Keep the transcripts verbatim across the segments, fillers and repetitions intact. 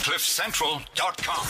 cliff central dot com.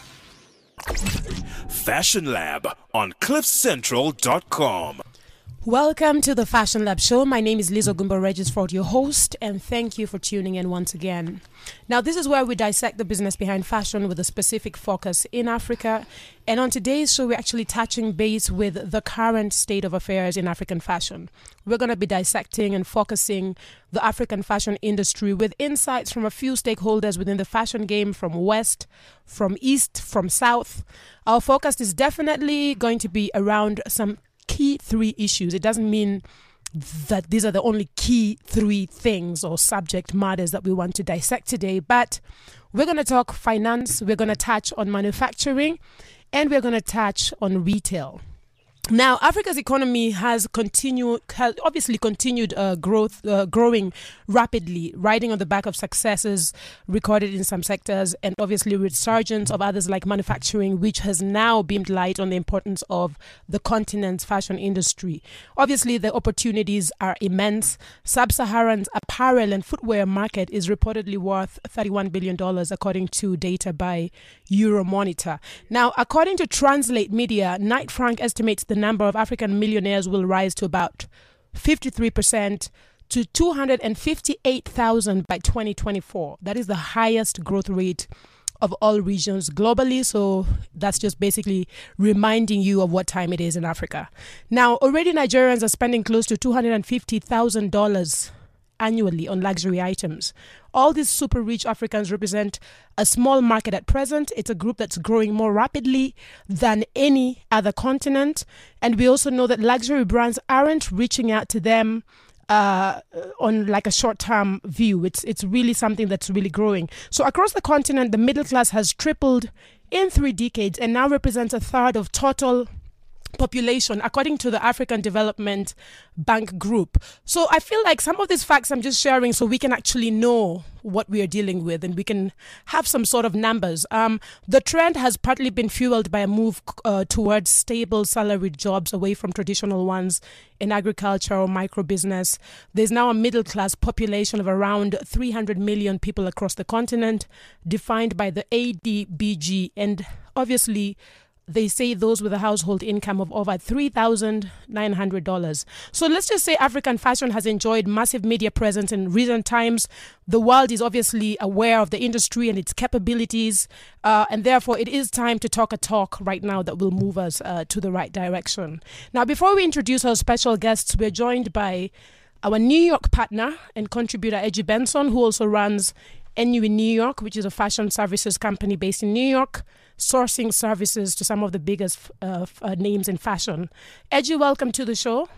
Fashion Lab on cliff central dot com. Welcome to the Fashion Lab show. My name is Liz Ogumbo Regisford, your host, and thank you for tuning in once again. Now, this is where we dissect the business behind fashion with a specific focus in Africa. And on today's show, we're actually touching base with the current state of affairs in African fashion. We're going to be dissecting and focusing the African fashion industry with insights from a few stakeholders within the fashion game, from West, from East, from South. Our focus is definitely going to be around some key three issues. It doesn't mean that these are the only key three things or subject matters that we want to dissect today, but we're going to talk finance, we're going to touch on manufacturing, and we're going to touch on retail. Now, Africa's economy has continued, has obviously continued uh, growth, uh, growing rapidly, riding on the back of successes recorded in some sectors, and obviously resurgence of others like manufacturing, which has now beamed light on the importance of the continent's fashion industry. Obviously, the opportunities are immense. Sub-Saharan's apparel and footwear market is reportedly worth thirty-one billion dollars, according to data by Euromonitor. Now, according to Translate Media, Knight Frank estimates the number of African millionaires will rise to about fifty-three percent to two hundred fifty-eight thousand by twenty twenty-four. That is the highest growth rate of all regions globally. So that's just basically reminding you of what time it is in Africa. Now, already Nigerians are spending close to two hundred fifty thousand dollars annually on luxury items. All these super rich Africans represent a small market at present. It's a group that's growing more rapidly than any other continent. And we also know that luxury brands aren't reaching out to them uh, on like a short-term view. It's, it's really something that's really growing. So across the continent, the middle class has tripled in three decades and now represents a third of total population, according to the African Development Bank Group. So I feel like some of these facts I'm just sharing so we can actually know what we are dealing with and we can have some sort of numbers. Um, the trend has partly been fueled by a move uh, towards stable salaried jobs away from traditional ones in agriculture or micro business. There's now a middle class population of around three hundred million people across the continent, defined by the A D B G, and obviously they say those with a household income of over three thousand nine hundred dollars. So let's just say African fashion has enjoyed massive media presence in recent times. The world is obviously aware of the industry and its capabilities, uh, and therefore it is time to talk a talk right now that will move us uh, to the right direction. Now, before we introduce our special guests, we're joined by our New York partner and contributor, Edgy Benson, who also runs N U in New York, which is a fashion services company based in New York, sourcing services to some of the biggest uh, f- uh, names in fashion. Edgy, welcome to the show.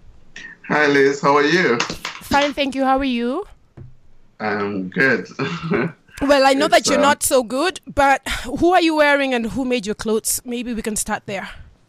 Hi, Liz. How are you? Fine, thank you. How are you? I'm good. Well, I know It's, that you're um, not so good, but who are you wearing and who made your clothes? Maybe we can start there.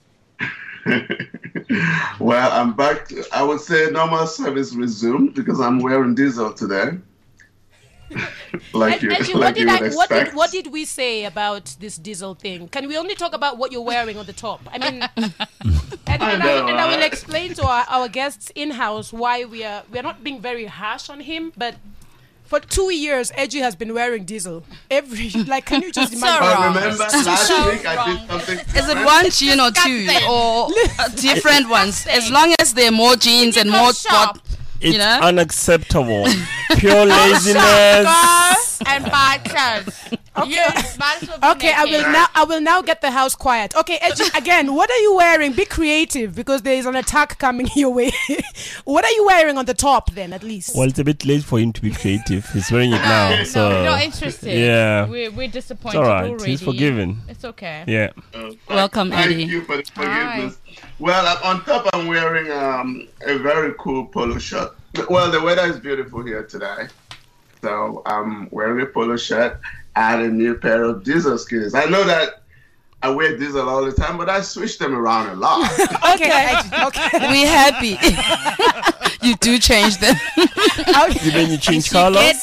Well, I'm back. I would say normal service resumed because I'm wearing diesel today. like you, Edgy, like what, did you I, would what, did, expect. what did we say about this diesel thing? Can we only talk about what you're wearing on the top? I mean, and, and, I I, know, and I will right? explain to our, our guests in-house why we are we are not being very harsh on him, but for two years, Edgy has been wearing diesel. Every like, can you just imagine? I wrong. remember last So week I did something. Is it different. one jean or two or uh, different ones? As long as there are more jeans and more spot, It's you know? unacceptable. Pure laziness. and bad chance. Okay. Yes, might as well be Okay, I will naked. now. I will now get the house quiet. Okay, Edgy, again, what are you wearing? Be creative because there is an attack coming your way. What are you wearing on the top then, at least? Well, it's a bit late for him to be creative. He's wearing it now, No, so we're not interested. yeah. We're, we're disappointed It's all right. already. He's forgiven. It's okay. Yeah. Uh, thank- Welcome, Thank Eddie. you for the forgiveness. Well, uh, on top, I'm wearing um, a very cool polo shirt. Well, the weather is beautiful here today. So I'm wearing a polo shirt and a new pair of diesel skis. I know that I wear diesel all the time, but I switch them around a lot. Okay, Edgy, okay. we're happy. You do change them. You mean you change She colors? gets-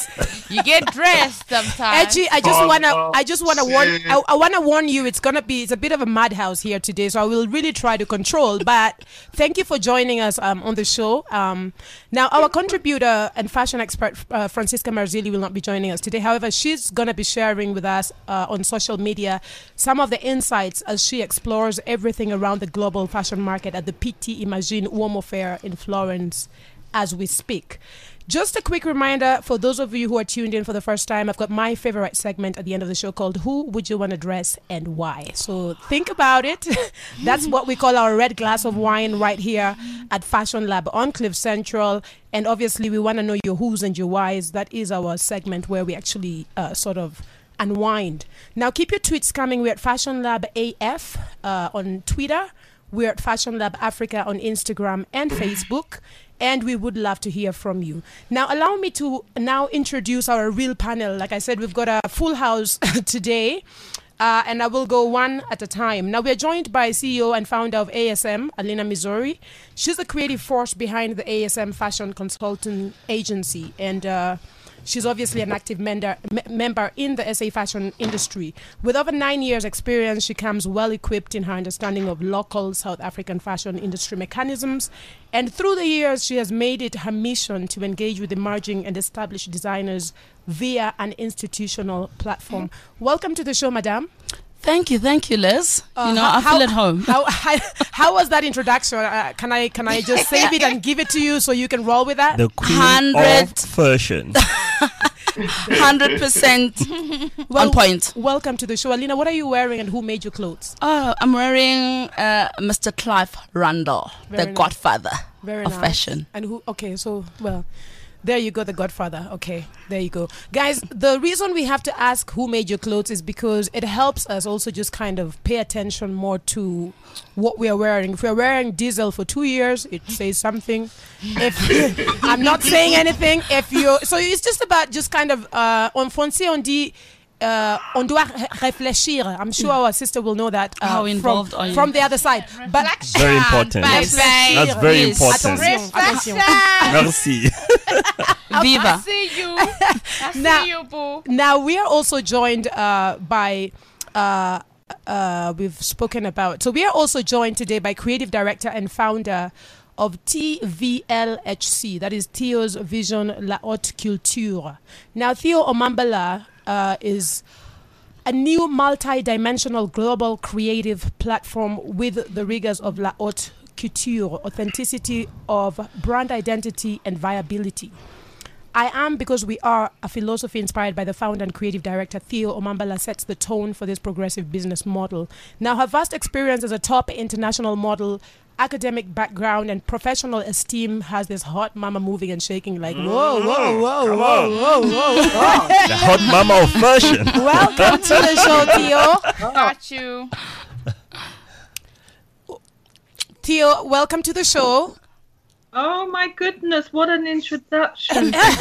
You get dressed sometimes. Edgy, I just Oh, wanna, no. I just wanna warn, Shit. I, I wanna warn you. It's gonna be, it's a bit of a madhouse here today, so I will really try to control. But thank you for joining us um, on the show. Um, now, our contributor and fashion expert uh, Francisca Marzilli will not be joining us today. However, she's gonna be sharing with us uh, on social media some of the insights as she explores everything around the global fashion market at the P T Imagine Uomo Fair in Florence as we speak. Just a quick reminder for those of you who are tuned in for the first time, I've got my favorite segment at the end of the show called Who Would You Want to Dress and Why? So think about it. That's what we call our red glass of wine right here at Fashion Lab on Cliff Central. And obviously we want to know your who's and your whys. That is our segment where we actually uh, sort of unwind. Now keep your tweets coming. We're at Fashion Lab A F uh, on Twitter. We're at Fashion Lab Africa on Instagram and Facebook. And we would love to hear from you. Now, allow me to now introduce our real panel. Like I said, we've got a full house today, uh, and I will go one at a time. Now, we're joined by C E O and founder of A S M, Alina Missouri. She's the creative force behind the A S M Fashion Consulting Agency, and uh, she's obviously an active mender, m- member in the S A fashion industry. With over nine years' experience, she comes well-equipped in her understanding of local South African fashion industry mechanisms. And through the years, she has made it her mission to engage with emerging and established designers via an institutional platform. Welcome to the show, madam. Thank you, thank you, Liz. Uh, you know, how- I feel how- at home. How, how, how was that introduction? Uh, can I can I just save it and give it to you so you can roll with that? The queen Hundred. of fashion. Hundred percent Well, on point. Welcome to the show. Alina, what are you wearing and who made your clothes? Oh, I'm wearing uh, Mister Clive Randall, Very the nice. godfather Very of nice. fashion. And who? Okay, so well, there you go, the Godfather. Okay, there you go, guys. The reason we have to ask who made your clothes is because it helps us also just kind of pay attention more to what we are wearing. If we're wearing diesel for two years, it says something. If I'm not saying anything, if you so it's just about just kind of uh, on français on dit. Uh, on doit ré- réfléchir. I'm sure our sister will know that uh, How from, involved are you? from the other side. But Very important. Bye-bye. That's very Yes. important. attention, attention. Merci. Viva. I see you. I see Now- you, boo. Now we are also joined uh, by. Uh, uh, we've spoken about. So we are also joined today by creative director and founder of T V L H C, that is Theo's Vision La Haute Culture. Now Theo Omambala uh, is a new multi-dimensional global creative platform with the rigors of La Haute Couture, authenticity of brand identity and viability. I am because we are a philosophy inspired by the founder and creative director Theo Omambala sets the tone for this progressive business model. Now, her vast experience as a top international model, academic background, and professional esteem has this hot mama moving and shaking like, whoa, whoa, whoa, whoa, whoa, whoa. The hot mama of fashion. Welcome to the show, Theo. Got you. Theo, welcome to the show. Oh my goodness, what an introduction. I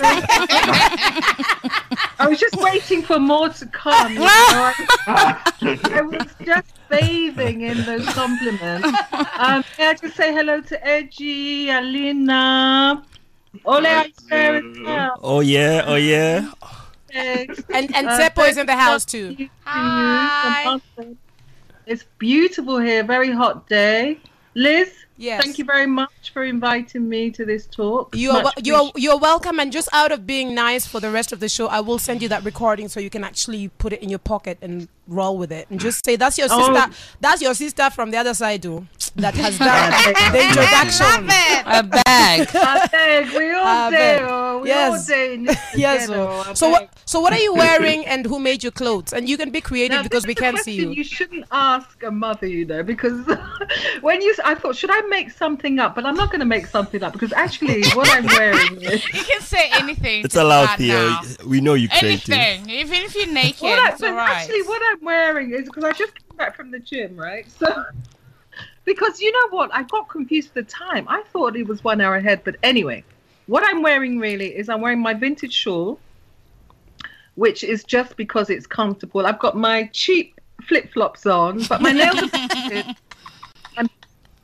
was just waiting for more to come. You know? I, I was just bathing in those compliments. Um, may I just say hello to Edgy, Alina, Ole, I share as well. Oh yeah, oh yeah. Thanks. And and Uh, Seppo is in the house too. Thank you to Hi. you from us. It's beautiful here, very hot day. Liz, Yes. thank you very much for inviting me to this talk. You are, Much wel- you are appreciated. you're welcome, and just out of being nice for the rest of the show, I will send you that recording so you can actually put it in your pocket and roll with it, and just say that's your Oh. sister. That's your sister from the other side, too, that has done the introduction. A bag. I beg, we all I do. beg. We Yes. all do. Yes. together, So, I so beg. what? So what are you wearing, and who made your clothes? And you can be creative Now, because this we is a can't see question you. You shouldn't ask a mother, you know, because when you, I thought, should I make something up? But I'm not going to make something up because actually, what I'm wearing is. You can say anything. It's to allowed, start Theo. now. We know you creative. Anything. Even if you're naked, What I, it's but alright. actually, what I'm wearing is because I just came back from the gym, right? So, because you know what, I got confused with the time. I thought it was one hour ahead, but anyway, what I'm wearing really is I'm wearing my vintage shawl, which is just because it's comfortable. I've got my cheap flip flops on, but my nails are painted. I'm,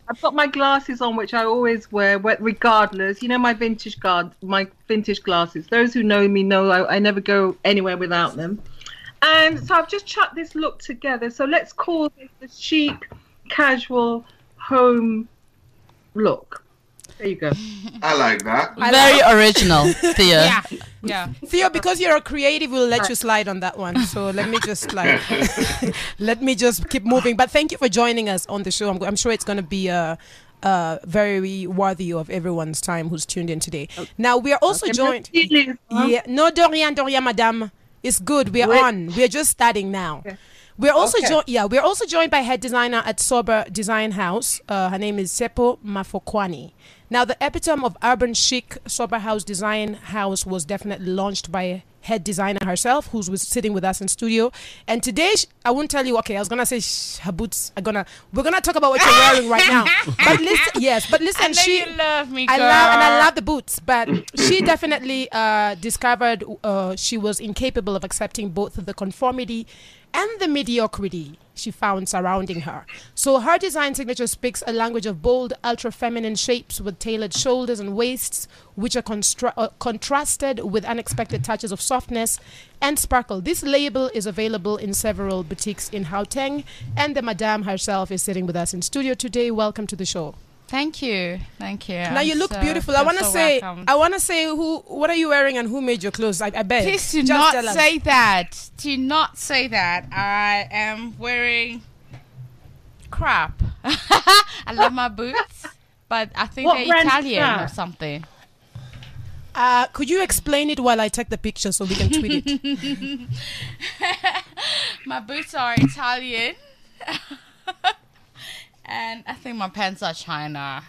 I've got my glasses on, which I always wear, wh- regardless. You know, my vintage guard, my vintage glasses. Those who know me know I, I never go anywhere without them. And so I've just chucked this look together. So let's call this the chic, casual, home look. There you go. I like that. Very original, Thea. Yeah. Yeah. Theo, because you're a creative, we'll let you slide on that one. So let me just like, let me just keep moving. But thank you for joining us on the show. I'm, I'm sure it's going to be uh, uh, very worthy of everyone's time who's tuned in today. Now we are also Okay, joined. merci, Liz. Yeah, no, Dorian, Dorian, Madame. It's good. We're Wait. on. We're just starting now. We're also Okay. joined. Yeah, we're also joined by head designer at Sober Design House. Uh, her name is Seppo Mafokwani. Now, the epitome of urban chic Sober House Design House was definitely launched by head designer herself, who's was sitting with us in studio. And today, sh- I won't tell you. Okay, I was gonna say sh- her boots are gonna. We're gonna talk about what you're wearing right now. But listen, yes, but listen, I know she. you love me, I girl. love and I love the boots, but she definitely uh, discovered uh, she was incapable of accepting both the conformity and the mediocrity she found surrounding her. So her design signature speaks a language of bold, ultra-feminine shapes with tailored shoulders and waists, which are constra- uh, contrasted with unexpected touches of softness and sparkle. This label is available in several boutiques in Gauteng, and the Madame herself is sitting with us in studio today. Welcome to the show. Thank you. Thank you. Now I'm you look so- beautiful. I feel want to so say, welcome. I want to say, who, what are you wearing and who made your clothes? I, I bet. Please do Just not tell us. say that. Do not say that. I am wearing crap. I love my boots, but I think What they're brand is Italian or that? something. Uh, could you explain it while I take the picture so we can tweet it? My boots are Italian. And I think my pants are China.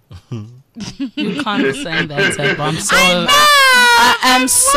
You can't say that, Seb. I'm so. I am so.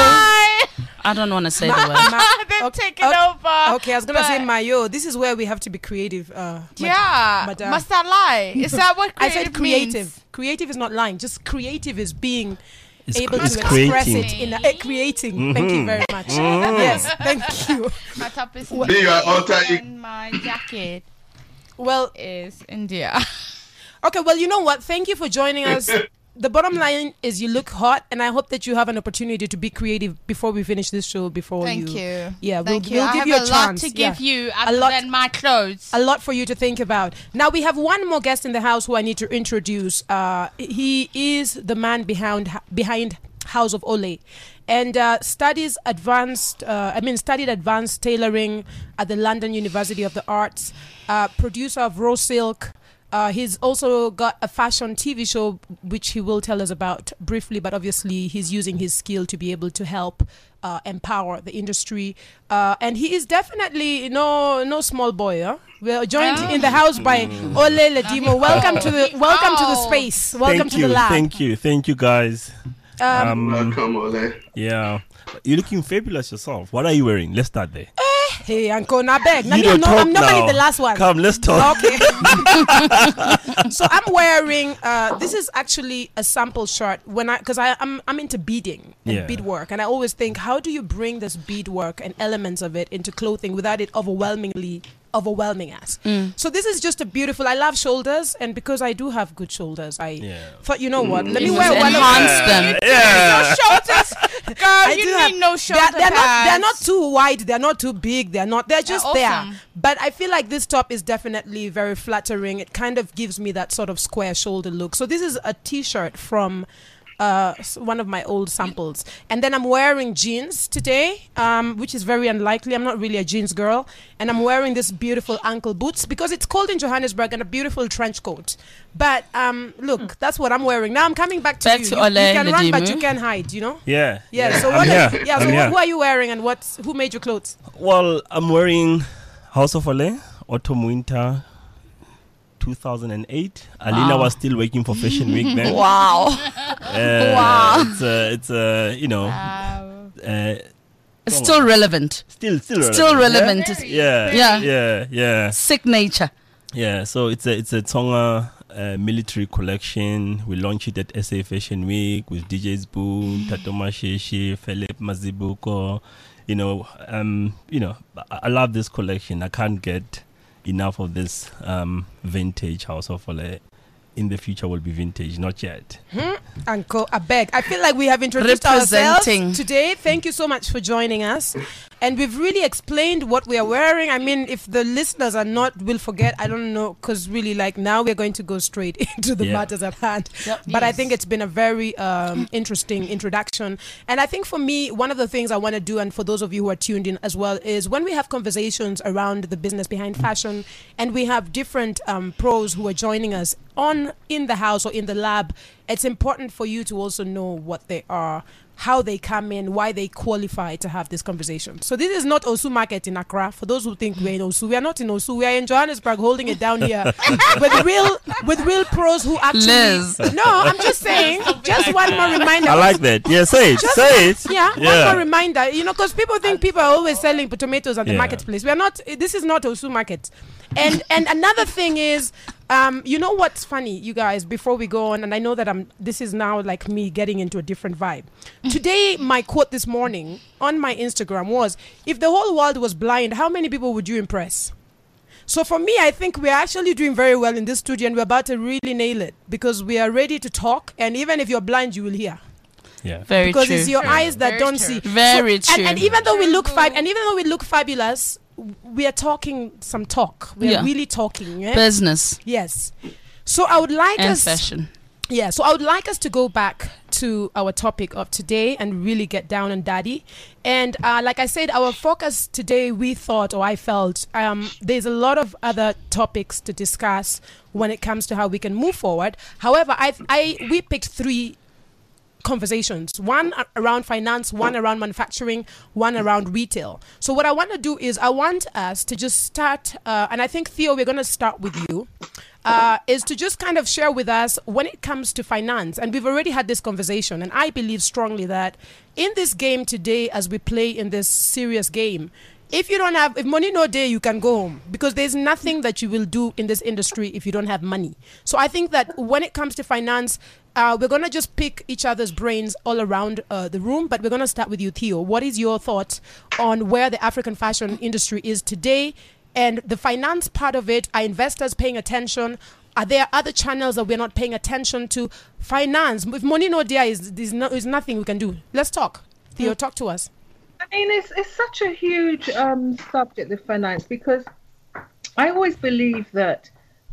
I don't want to say the word. They've Okay, taken okay, over. Okay, I was gonna say but- mayo. This is where we have to be creative. Uh, mad- Yeah. madam. Must I lie? Is that what I creative said creative. means? Creative is not lying. Just creative is being It's, able it's to express creating. it in a, eh, creating. Thank you very much. Yes, thank you. My top is Be your alter Indian ego. and my jacket Well, is India. okay. Well, you know what? Thank you for joining us. The bottom line is you look hot, and I hope that you have an opportunity to be creative before we finish this show. Before Thank you, you. yeah, Thank we'll, you. we'll I give have you a, a lot chance. to give yeah. you other lot- than my clothes. A lot for you to think about. Now we have one more guest in the house who I need to introduce. Uh, he is the man behind behind House of Ole, and uh, studies advanced. Uh, I mean, studied advanced tailoring at the London University of the Arts. Uh, producer of Raw Silk. Uh, he's also got a fashion T V show, which he will tell us about briefly, but obviously he's using his skill to be able to help uh, empower the industry. Uh, and he is definitely no no small boy. Huh? We're joined Oh. in the house by Ole Ledimo. Welcome to the welcome to the Oh. space. Welcome Thank to you, the lab. thank you, thank you, guys. Um, Um, Welcome, Ole. yeah, you're looking fabulous yourself. What are you wearing? Let's start there. hey, Uncle Nabeg. You don't no, talk I'm normally now. the last one. Come, let's talk. Okay. So I'm wearing. Uh, this is actually a sample shirt when I because I I'm I'm into beading and Yeah. beadwork, and I always think, how do you bring this beadwork and elements of it into clothing without it overwhelmingly overwhelming us? So this is just a beautiful. I love shoulders, and because I do have good shoulders, I Yeah. thought, you know what? Let me You wear must one. of- enhance them. Yeah. shoulders, girl. I you do need have- no shoulder they're, they're not they're not pads. too wide, they're not too big, they're not they're just there. awesome. But I feel like this top is definitely very flattering. It kind of gives me that sort of square shoulder look. So this is a t-shirt from uh, s- one of my old samples, and then I'm wearing jeans today, um, which is very unlikely. I'm not really a jeans girl, and I'm wearing this beautiful ankle boots because it's cold in Johannesburg, and a beautiful trench coat. But um, look, that's what I'm wearing now. I'm coming back to Back you. to you, Ole you can run, but Ledimu. you can hide. You know. Yeah. Yeah. So I'm what? here. Are, yeah. So I'm what, here. who are you wearing, and what's who made your clothes? Well, I'm wearing House of Ole, Autumn Winter two thousand eight. Alina Wow. was still working for Fashion Week then. Wow. Uh, Wow. It's a, it's a, you know, Wow. uh, It's still relevant. still, still relevant. Still relevant. Yeah. Yeah. Yeah. Yeah. Signature. Yeah. So it's a, it's a Tonga uh, military collection. We launched it at S A Fashion Week with D Js Boom, Tatoma Sheshi, Philip Mazibuko. You know, um, you know, I, I love this collection. I can't get enough of this um, vintage House of Ole in the future will be vintage, not yet. Hmm? Uncle, I beg. I feel like we have introduced ourselves Representing. today. Thank you so much for joining us. And we've really explained what we are wearing. I mean, if the listeners are not, will forget, I don't know, because really, like, now we're going to go straight into the Yeah. matters at hand. Yep. But I Yes. think it's been a very um, interesting introduction. And I think for me, one of the things I want to do, and for those of you who are tuned in as well, is when we have conversations around the business behind fashion, and we have different um, pros who are joining us on in the house or in the lab, it's important for you to also know what they are, how they come in, why they qualify to have this conversation. So this is not Osu Market in Accra. For those who think we're in Osu, we are not in Osu. We are in Johannesburg, holding it down here with real with real pros who actually. Liz. No, I'm just saying. Just one more reminder. I like that. Yeah, say it. Just say it. Yeah, Yeah. one more reminder. You know, because people think people are always selling tomatoes at the Yeah. marketplace. We are not. This is not Osu Market. And and another thing is, um, you know what's funny, you guys? Before we go on, and I know that I'm. This is now like me getting into a different vibe. Today, my quote this morning on my Instagram was, "If the whole world was blind, how many people would you impress?" So for me, I think we're actually doing very well in this studio, and we're about to really nail it because we are ready to talk. And even if you're blind, you will hear. Yeah. Very Because true. it's your eyes that Very don't true. see. Very So- and, true. and even though we look True. fab, and even though we look fabulous, w- we are talking some talk. We are Yeah. really talking. Yeah? Business Yes. So I would like and us. fashion. Yeah. So I would like us to go back to our topic of today and really get down on daddy. And uh, like I said, our focus today, we thought, or I felt, um, there's a lot of other topics to discuss when it comes to how we can move forward. However, I, I we picked three conversations, one a- around finance, one around manufacturing, one around retail. So what I want to do is I want us to just start, uh, and I think Theo, we're going to start with you, uh, is to just kind of share with us when it comes to finance. And we've already had this conversation, and I believe strongly that in this game today, as we play in this serious game, if you don't have, if money no day, you can go home, because there's nothing that you will do in this industry if you don't have money. So I think that when it comes to finance, uh, we're going to just pick each other's brains all around uh, the room, but we're going to start with you, Theo. What is your thought on where the African fashion industry is today and the finance part of it? Are investors paying attention? Are there other channels that we're not paying attention to? Finance, if money no there, is, is, no, is nothing we can do. Let's talk. Theo, talk to us. I mean, it's it's such a huge um, subject, the finance, because I always believe that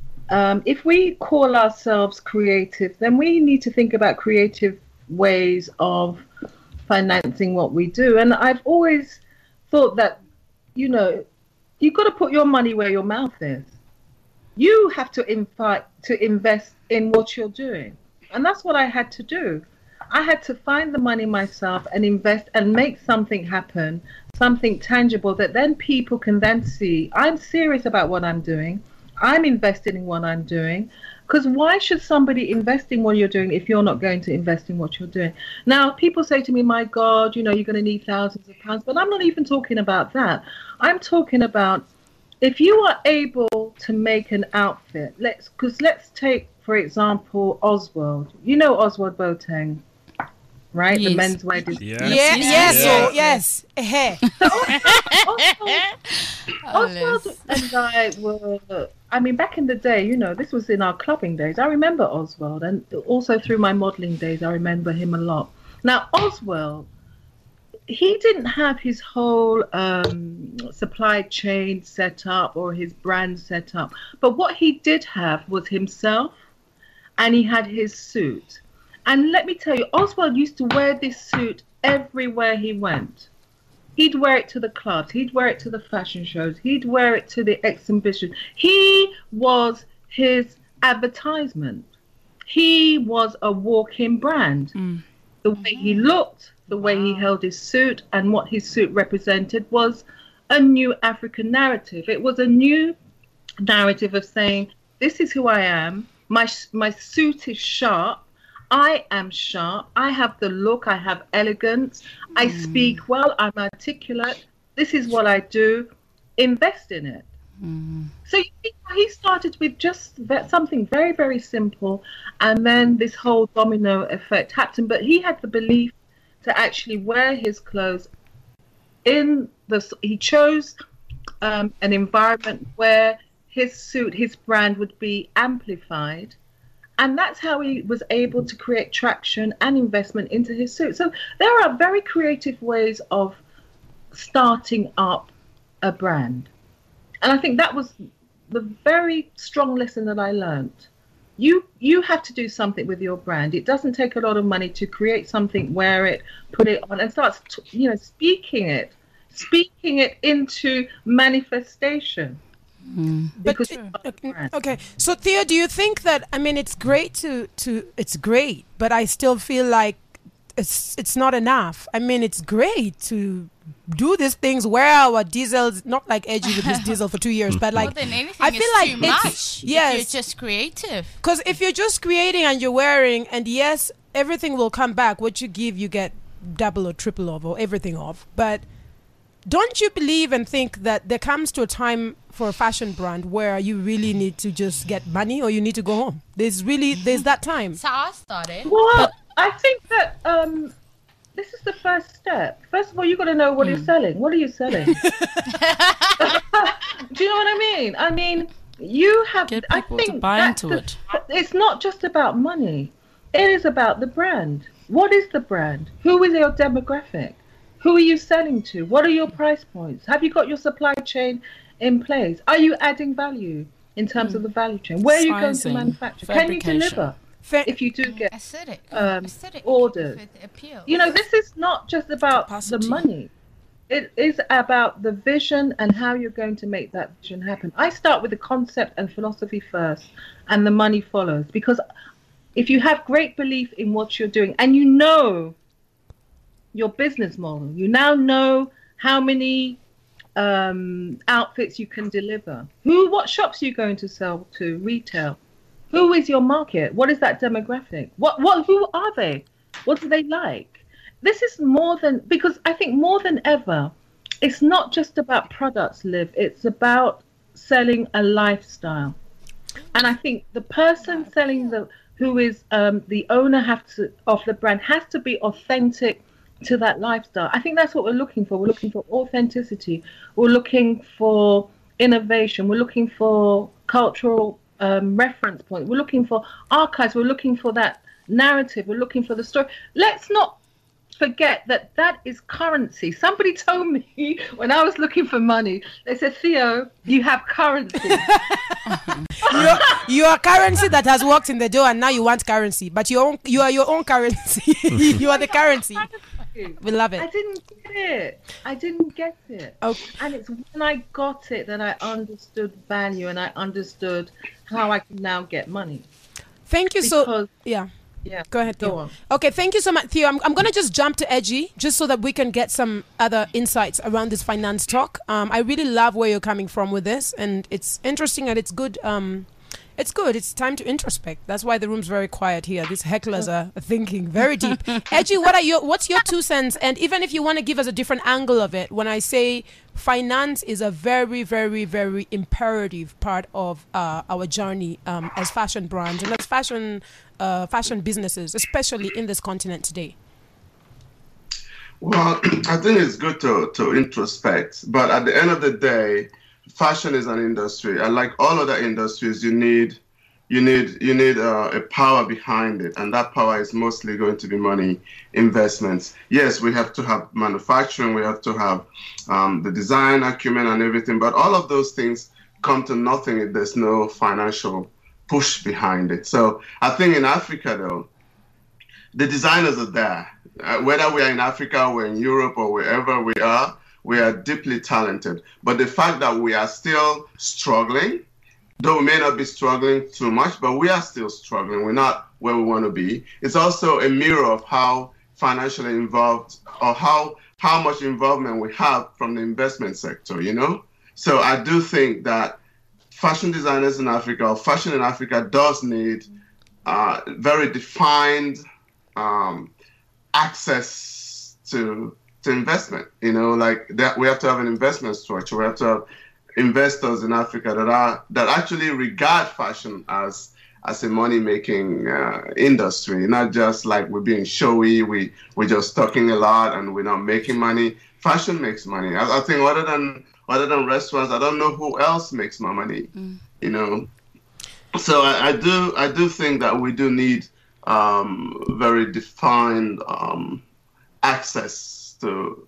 um, if we call ourselves creative, then we need to think about creative ways of financing what we do. And I've always thought that, you know, you've got to put your money where your mouth is. You have to invite to invest in what you're doing, and that's what I had to do. I had to find the money myself and invest and make something happen, something tangible that then people can then see I'm serious about what I'm doing. I'm invested in what I'm doing. Because why should somebody invest in what you're doing if you're not going to invest in what you're doing? Now, people say to me, my God, you know, you're going to need thousands of pounds. But I'm not even talking about that. I'm talking about if you are able to make an outfit, let's because let's take, for example, Oswald. You know Oswald Boateng, right? The Yes. menswear designer. Yeah. Yeah, Yes, yes, yes, so, yes. Eh. Oswald, Oswald and I were, I mean, back in the day, you know, this was in our clubbing days. I remember Oswald, and also through my modeling days, I remember him a lot. Now, Oswald, he didn't have his whole um, supply chain set up or his brand set up, but what he did have was himself, and he had his suit. And let me tell you, Oswald used to wear this suit everywhere he went. He'd wear it to the clubs. He'd wear it to the fashion shows. He'd wear it to the exhibition. He was his advertisement. He was a walk-in brand. Mm. The way he looked, the way he held his suit, and what his suit represented was a new African narrative. It was a new narrative of saying, this is who I am. My, my suit is sharp. I am sharp. I have the look. I have elegance. I speak well. I'm articulate. This is what I do. Invest in it. Mm. So you see, he started with just ve- something very, very simple, and then this whole domino effect happened. But he had the belief to actually wear his clothes in the. He chose um, an environment where his suit, his brand would be amplified. And that's how he was able to create traction and investment into his suit. So there are very creative ways of starting up a brand. And I think that was the very strong lesson that I learned. You you have to do something with your brand. It doesn't take a lot of money to create something, wear it, put it on, and start, you know, speaking it, speaking it into manifestation. Mm. Because But, uh, okay, so Theo, do you think that, I mean, it's great to, to it's great, but I still feel like it's it's not enough. I mean, it's great to do these things, wear our diesels, not like Edgy with his diesel for two years, but like, More than anything, I feel it's like too it's, much. yes. If you're just creative. Because if you're just creating and you're wearing, and yes, everything will come back. What you give, you get double or triple of, or everything of. But don't you believe and think that there comes to a time for a fashion brand where you really need to just get money, or you need to go home? There's really, there's that time. So I started. Well, I think that um, this is the first step. First of all, you got to know what you're selling. What are you selling? Do you know what I mean? I mean, you have. Get I people think to buy that's into the- it. It's not just about money. It is about the brand. What is the brand? Who is your demographic? Who are you selling to? What are your price points? Have you got your supply chain in place? Are you adding value in terms of the value chain? Where are you going to Sizing, manufacture? Can you fabrication. deliver? Fa- If you do get Aesthetic. um, Aesthetic. orders. If it appeals. You know, this is not just about Capacity. the money. It is about the vision and how you're going to make that vision happen. I start with the concept and philosophy first, and the money follows. Because if you have great belief in what you're doing, and you know your business model, you now know how many um, outfits you can deliver. Who, what shops are you going to sell to? Retail. Who is your market? What is that demographic? What, what, who are they? What do they like? This is more than, because I think more than ever, it's not just about products, Liv. It's about selling a lifestyle. And I think the person selling the, who is um, the owner have to, of the brand has to be authentic to that lifestyle. I think that's what we're looking for. We're looking for authenticity. We're looking for innovation. We're looking for cultural um, reference point. We're looking for archives. We're looking for that narrative. We're looking for the story. Let's not forget that that is currency. Somebody told me when I was looking for money, they said, Theo, you have currency. you're, you're a currency that has walked in the door, and now you want currency, but your own, you are your own currency. You are the currency. We love it. I didn't get it. I didn't get it. Okay. And it's when I got it that I understood value, and I understood how I can now get money. Thank you so. Because- Yeah. Yeah. Go ahead, Go Theo. on. Okay, thank you so much, Theo. I'm, I'm going to just jump to Edgy, just so that we can get some other insights around this finance talk. Um, I really love where you're coming from with this, and it's interesting and it's good. Um, it's good. It's time to introspect. That's why the room's very quiet here. These hecklers are thinking very deep. Edgy, what are your what's your two cents? And even if you want to give us a different angle of it, when I say finance is a very, very, very imperative part of uh, our journey um, as fashion brands and as fashion uh, fashion businesses, especially in this continent today. Well, I think it's good to, to introspect, but at the end of the day, fashion is an industry, and like all other industries, you need you need you need uh, a power behind it, and that power is mostly going to be money, investments. Yes, we have to have manufacturing, we have to have um, the design acumen and everything, but all of those things come to nothing if there's no financial push behind it. So I think in Africa, though, the designers are there. Uh, whether we are in Africa or in Europe or wherever we are, we are deeply talented. But the fact that we are still struggling, though we may not be struggling too much, but we are still struggling. We're not where we want to be. It's also a mirror of how financially involved or how how much involvement we have from the investment sector, you know? So I do think that fashion designers in Africa, or fashion in Africa, does need uh, very defined um, access to to investment. You know, like that we have to have an investment structure. We have to have investors in Africa that are that actually regard fashion as as a money-making uh, industry, not just like we're being showy, we we're just talking a lot and we're not making money. Fashion makes money. I, I think other than other than restaurants, I don't know who else makes my money. Mm. You know, so I, I do I do think that we do need um, very defined um, access to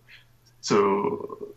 to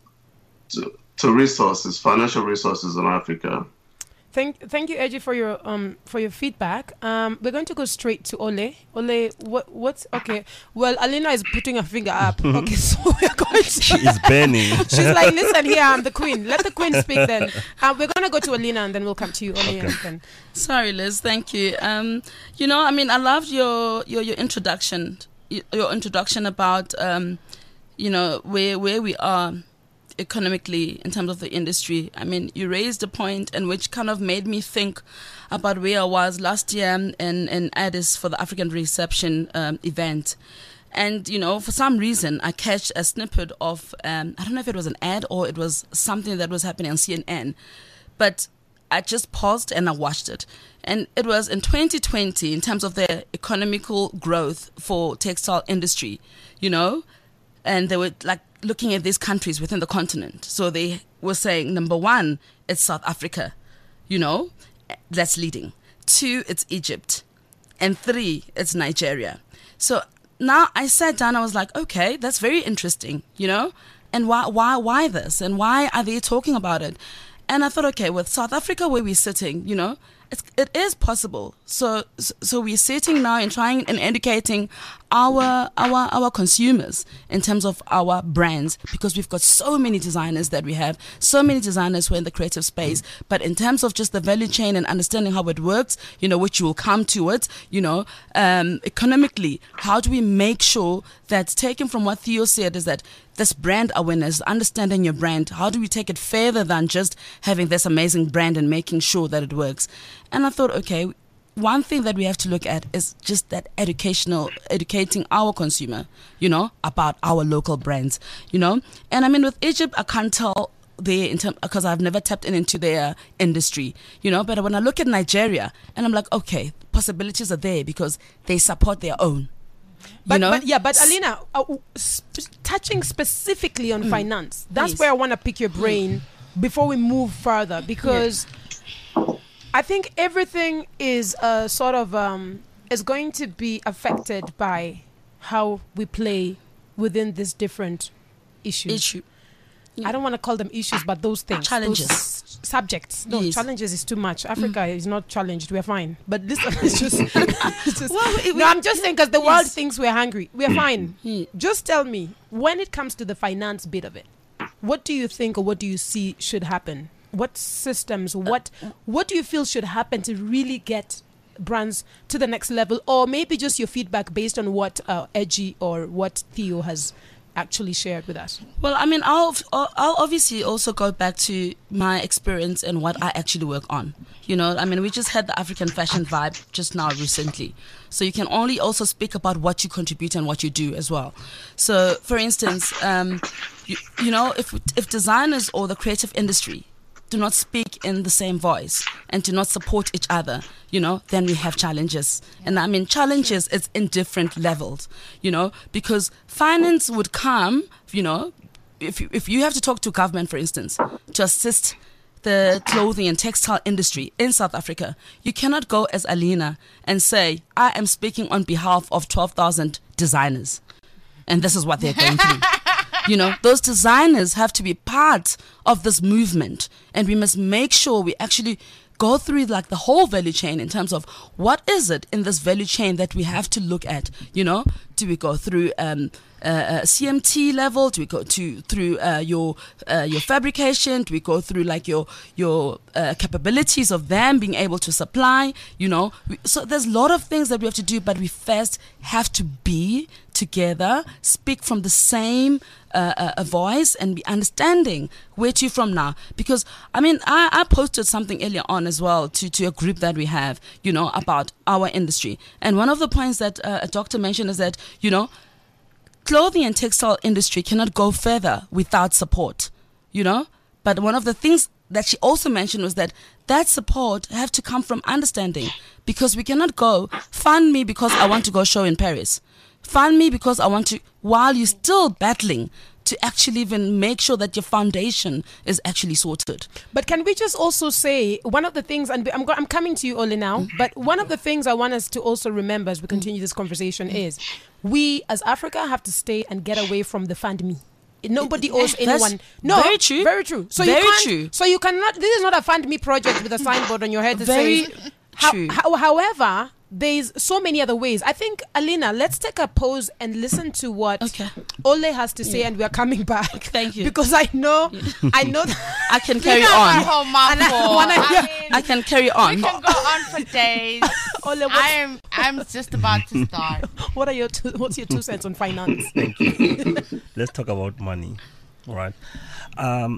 to to resources, financial resources in Africa. Thank, thank you, Edgy, for your um for your feedback. Um, we're going to go straight to Ole. Ole, what what's okay? Well, Alina is putting her finger up. Okay, so we're going to. She is burning. She's like, listen here, I'm the queen. Let the queen speak. Then uh, we're gonna go to Alina, and then we'll come to you, Ole. Okay. And then. Sorry, Liz. Thank you. Um, you know, I mean, I loved your your your introduction. Your introduction about um, you know, where where we are economically in terms of the industry. I mean, you raised a point and which kind of made me think about where I was last year in, in Addis for the African Reception um, event. And, you know, for some reason, I catch a snippet of, um, I don't know if it was an ad or it was something that was happening on C N N, but I just paused and I watched it. And it was in twenty twenty, in terms of the economical growth for textile industry, you know, and they were like looking at these countries within the continent. So they were saying, number one, it's South Africa, you know, that's leading. Two, it's Egypt. And three, it's Nigeria. So now I sat down, I was like, okay, that's very interesting, you know, and why, why, why this? And why are they talking about it? And I thought, okay, with South Africa where we're sitting, you know, it's, it is possible. So, so we're sitting now and trying and educating our our our consumers in terms of our brands, because we've got so many designers that we have, so many designers who are in the creative space. But in terms of just the value chain and understanding how it works, you know, which you will come to it, you know, um, economically, how do we make sure that, taken from what Theo said, is that this brand awareness, understanding your brand, how do we take it further than just having this amazing brand and making sure that it works? And I thought, okay, one thing that we have to look at is just that educational, educating our consumer, you know, about our local brands, you know. And I mean, with Egypt, I can't tell there in terms, because I've never tapped in into their industry, you know. But when I look at Nigeria, and I'm like, okay, possibilities are there because they support their own. But, you know? but yeah, but Alina, uh, sp- touching specifically on mm. finance, that's Please. where I want to pick your brain mm. before we move further, because yeah. I think everything is uh, sort of um, is going to be affected by how we play within these different issues. Issue. Yeah. I don't want to call them issues, but those things, challenges, those subjects. No, yes. challenges is too much. Africa mm. is not challenged. We're fine. But this is just. it's just well, we, no, I'm just saying because the yes. world thinks we're hungry. We're fine. Yeah. Just tell me, when it comes to the finance bit of it, what do you think or what do you see should happen? What systems? What what do you feel should happen to really get brands to the next level? Or maybe just your feedback based on what uh, Edgy or what Theo has actually shared with us. Well, I mean, I'll I'll obviously also go back to my experience and what I actually work on. You know, I mean, we just had the African fashion vibe just now recently. So you can only also speak about what you contribute and what you do as well. So, for instance, um, you, you know, if if designers or the creative industry do not speak in the same voice and do not support each other, you know, then we have challenges. Yeah. And I mean, challenges, it's in different levels, you know, because finance would come, you know, if you, if you have to talk to government, for instance, to assist the clothing and textile industry in South Africa, you cannot go as Alina and say, I am speaking on behalf of twelve thousand designers. And this is what they're going through. You know, those designers have to be part of this movement, and we must make sure we actually go through like the whole value chain in terms of what is it in this value chain that we have to look at. You know, do we go through um, uh, a C M T level? Do we go to through uh, your uh, your fabrication? Do we go through like your your uh, capabilities of them being able to supply? You know, we, so there's a lot of things that we have to do, but we first have to be together, speak from the same uh, uh, a voice, and be understanding where to from now. Because I mean, I, I posted something earlier on as well to, to a group that we have, you know, about our industry. And one of the points that uh, a doctor mentioned is that, you know, clothing and textile industry cannot go further without support, you know. But one of the things that she also mentioned was that that support have to come from understanding, because we cannot go fund me because I want to go show in Paris. Fund me because I want to, while you're still battling to actually even make sure that your foundation is actually sorted. But can we just also say one of the things, and I'm, go- I'm coming to you, Ole, now, but one of the things I want us to also remember as we continue this conversation is we as Africa have to stay and get away from the fund me. Nobody owes That's anyone. No, very true. Very true. So Very you can't, true. So you cannot. This is not a fund me project with a signboard on your head that Very says. How, true. how, however, there's so many other ways. I think, Alina, let's take a pause and listen to what Okay. Ole has to say, Yeah. and we are coming back. Thank you. Because I know, I know. I can carry You have a on. whole mouthful. wanna I hear- mean, I can carry we on. can go on for days. Ole, what's, I am. I'm just about to start. what are your two, what's your two cents on finance? Thank you. Let's talk about money. All right. Um,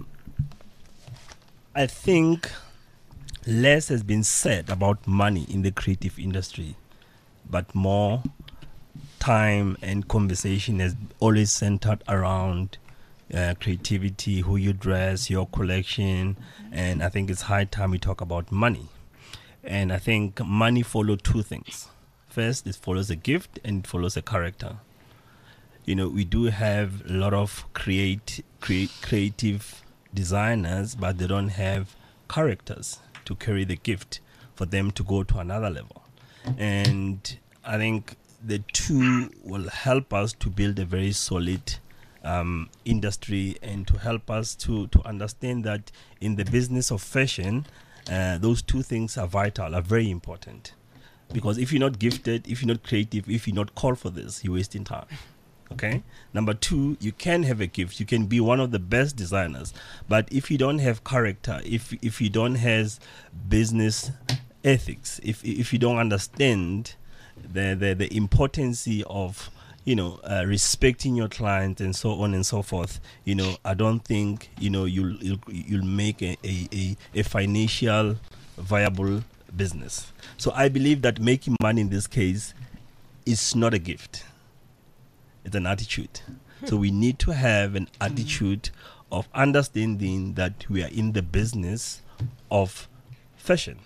I think less has been said about money in the creative industry, but more time and conversation has always centered around uh, creativity, who you dress, your collection, and I think it's high time we talk about money. And I think money follows two things. First, it follows a gift and it follows a character. You know, we do have a lot of create, create creative designers, but they don't have characters to carry the gift for them to go to another level. And I think the two will help us to build a very solid um, industry and to help us to, to understand that in the business of fashion, uh, those two things are vital, are very important. Because if you're not gifted, if you're not creative, if you're not called for this, you're wasting time. Okay. Number two, you can have a gift. You can be one of the best designers, but if you don't have character, if if you don't have business ethics, if if you don't understand the the, the importance of you know uh, respecting your client and so on and so forth, you know, I don't think you know you'll you'll, you'll make a, a, a, a financial viable business. So I believe that making money in this case is not a gift. It's an attitude. So we need to have an attitude of understanding that we are in the business of fashion.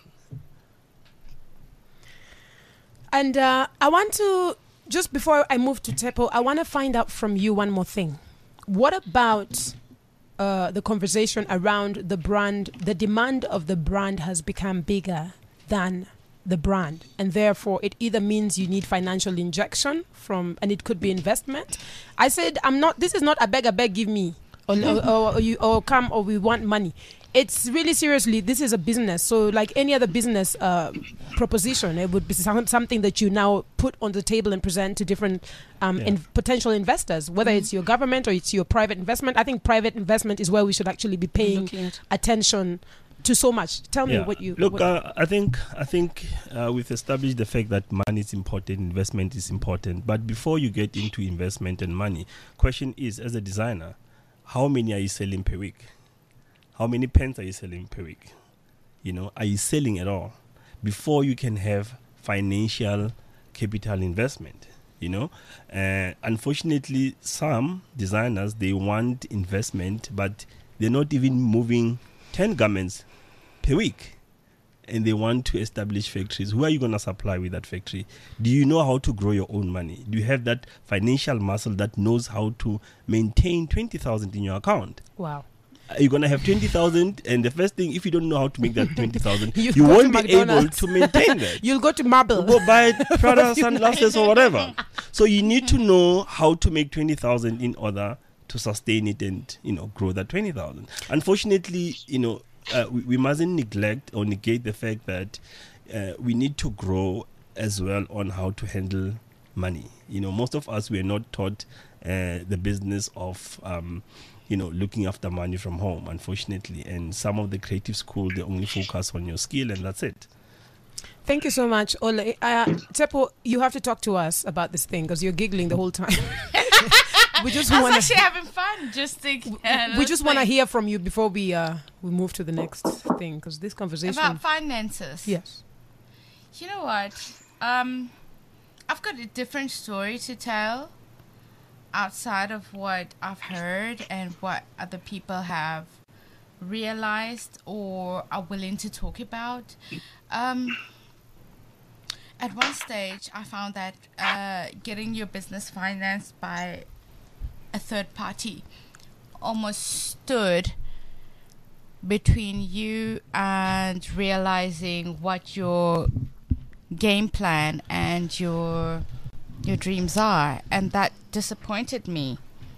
And uh, I want to, just before I move to Tepo, I want to find out from you one more thing. What about uh, the conversation around the brand? The demand of the brand has become bigger than the brand, and therefore it either means you need financial injection from, and it could be investment. I said, I'm not, this is not a beg, a beg, give me, or, or, or, you, or come, or we want money. It's really seriously, this is a business. So like any other business uh, proposition, it would be some, something that you now put on the table and present to different um, Yeah. in potential investors, whether it's your government or it's your private investment. I think private investment is where we should actually be paying Looking at- attention to so much. Tell me Yeah. what you... look. what- Uh, I think I think uh, we've established the fact that money is important, investment is important. But before you get into investment and money, question is, as a designer, how many are you selling per week? How many pens are you selling per week? You know, are you selling at all? Before you can have financial capital investment, you know. Uh, unfortunately, some designers, they want investment, but they're not even moving ten garments per week. And they want to establish factories. Who are you going to supply with that factory? Do you know how to grow your own money? Do you have that financial muscle that knows how to maintain twenty thousand in your account? wow. You're going to have twenty thousand, and the first thing, if you don't know how to make that twenty thousand, You you go won't to be able McDonald's. to maintain that. You'll go to Marble. You go buy Prada sunglasses or whatever. So you need to know how to make twenty thousand in order to sustain it and, you know, grow that twenty thousand. Unfortunately, you know, uh, we, we mustn't neglect or negate the fact that uh, we need to grow as well on how to handle money. You know, most of us, we are not taught uh, the business of, um, you know, looking after money from home, unfortunately. And some of the creative school, they only focus on your skill and that's it. Thank you so much, Ole. Uh, Tepo, you have to talk to us about this thing because you're giggling the whole time. we just I was want actually having fun. Just to, uh, we just want to listening. hear from you before we uh, we move to the next thing because this conversation. about finances. Yes. You know what? Um, I've got a different story to tell outside of what I've heard and what other people have realized or are willing to talk about. Um, at one stage, I found that uh, getting your business financed by a third party almost stood between you and realizing what your game plan and your your dreams are, and that disappointed me.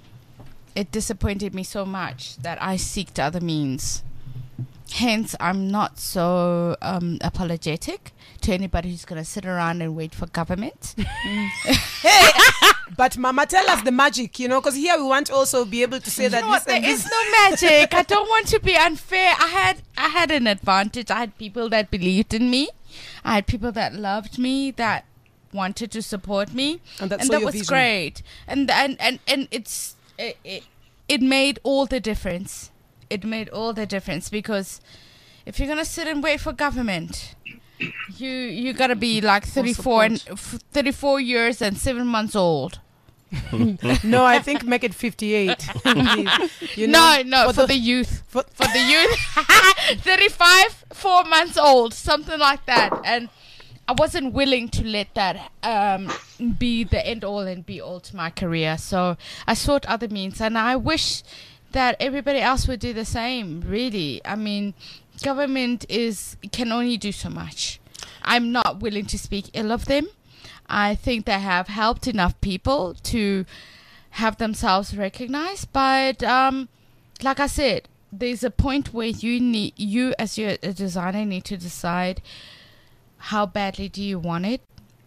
It disappointed me so much that I seeked other means. Hence, I'm not so um, apologetic to anybody who's going to sit around and wait for government. Hey, but Mama, tell us the magic, you know, because here we want to also be able to say that You know what, listen, there this- is no magic. I don't want to be unfair. I had I had an advantage. I had people that believed in me. I had people that loved me, that wanted to support me, And that and saw that your was vision. great. And and and and it's it, it it made all the difference. It made all the difference, because if you're gonna sit and wait for government, you you gotta be like thirty-four and f- thirty-four years and seven months old. No, I think make it fifty-eight. you know, No, no, for for, the- the, youth. for- For the youth, thirty-five, four months old, something like that. And I wasn't willing to let that um, be the end all and be all to my career. So I sought other means, and I wish that everybody else would do the same, really. I mean, government is can only do so much. I'm not willing to speak ill of them. I think they have helped enough people to have themselves recognized. But um, like I said, there's a point where you need, you as your a designer need to decide how badly do you want it,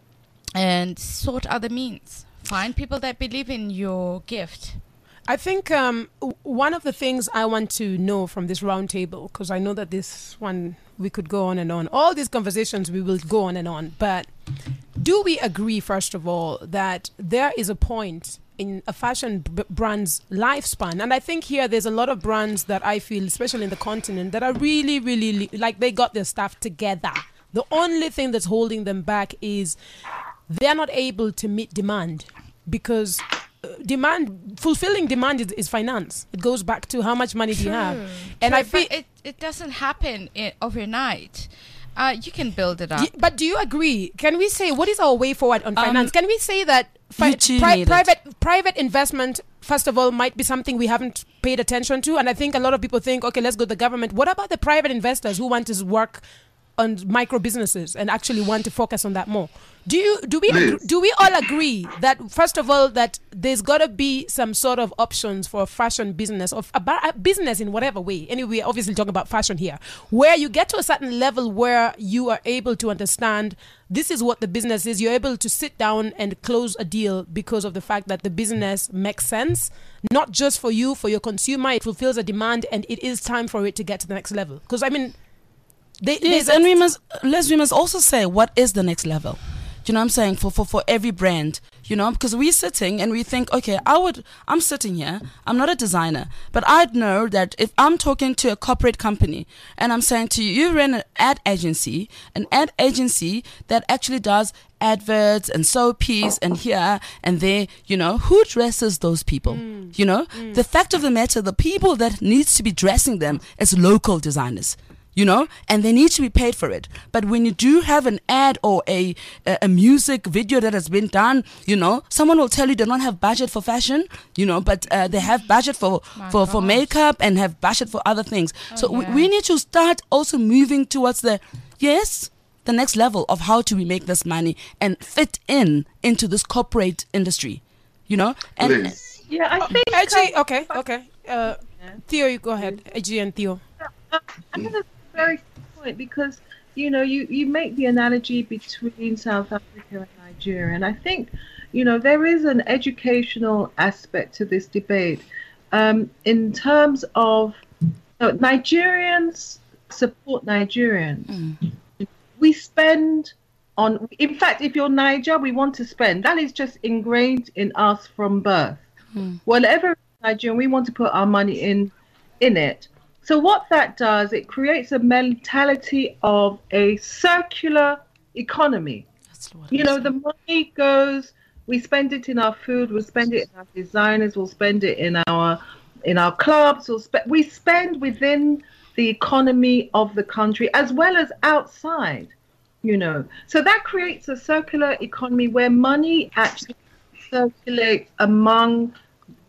and sort other means. Find people that believe in your gift. I think um, w- one of the things I want to know from this roundtable, because I know that this one we could go on and on. All these conversations we will go on and on. But do we agree, first of all, that there is a point in a fashion b- brand's lifespan? And I think here there's a lot of brands that I feel, especially in the continent, that are really, really li- like they got their stuff together. The only thing that's holding them back is they're not able to meet demand, because uh, demand, fulfilling demand is, is finance. It goes back to how much money do you have. And True, I feel, but it, it doesn't happen i overnight. Uh, you can build it up. Y- but do you agree? Can we say what is our way forward on Um, finance? Can we say that fi- you too pri- need it. private private investment, first of all, might be something we haven't paid attention to? And I think a lot of people think, okay, let's go to the government. What about the private investors who want to work on micro businesses and actually want to focus on that more? Do you do we Please. agr- do we all agree that, first of all, that there's got to be some sort of options for a fashion business, of a, ba- a business in whatever way? Anyway, obviously talking about fashion here, where you get to a certain level where you are able to understand this is what the business is. You're able to sit down and close a deal because of the fact that the business makes sense, not just for you, for your consumer. It fulfills a demand, and it is time for it to get to the next level. Because I mean, they, Yes, there's a- and we must, Les, we must also say what is the next level. Do you know what I'm saying? For, for, for every brand, you know, because we're sitting and we think, okay, I would, I'm sitting here, I'm not a designer, but I'd know that if I'm talking to a corporate company and I'm saying to you, you run an ad agency, an ad agency that actually does adverts and so piece and here and there, you know, who dresses those people? Mm. You know, the fact of the matter, the people that needs to be dressing them is local designers. You know, and they need to be paid for it. But when you do have an ad or a, a a music video that has been done, you know, someone will tell you they don't have budget for fashion, you know, but uh, they have budget for My for, for gosh. makeup and have budget for other things. Oh, so yeah. we, we need to start also moving towards the yes, the next level of how do we make this money and fit in into this corporate industry, you know, and. Please. Yeah, I think. A G, um, okay, okay. Uh, Theo, you go ahead. A G and Theo. I think that's a very good point, because you know you, you make the analogy between South Africa and Nigeria, and I think you know there is an educational aspect to this debate um, in terms of uh, Nigerians support Nigerians. Mm. We spend on, in fact, if you're Niger, we want to spend. That is just ingrained in us from birth. Mm. Whatever is Nigerian, we want to put our money in in it. So what that does, it creates a mentality of a circular economy. That's what You I'm know, saying. the money goes, we spend it in our food, we'll spend it in our designers, we'll spend it in our in our clubs, we'll spe- we spend within the economy of the country as well as outside, you know. So that creates a circular economy where money actually circulates among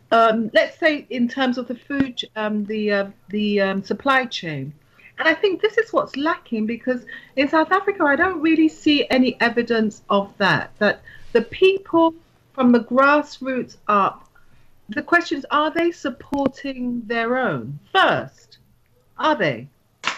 um, let's say in terms of the food, um, the uh, the um, supply chain. And I think this is what's lacking, because in South Africa, I don't really see any evidence of that, that the people from the grassroots up, the question is, are they supporting their own first? Are they?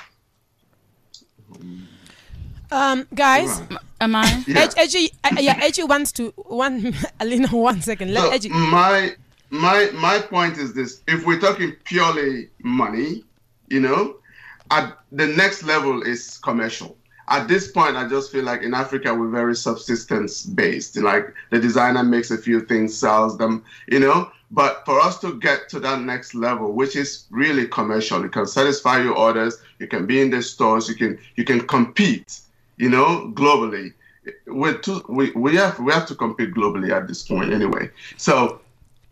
Um, guys, am I? Yeah. Ed- Edgy, uh, yeah, Edgy wants to one. Alina, one second. Let So Edgy. my my my point is this: if we're talking purely money, you know, at the next level is commercial. At this point, I just feel like in Africa we're very subsistence based. Like the designer makes a few things, sells them, you know. But for us to get to that next level, which is really commercial, you can satisfy your orders, you can be in the stores, you can you can compete, you know, globally. We're too, we we have we have to compete globally at this point anyway. So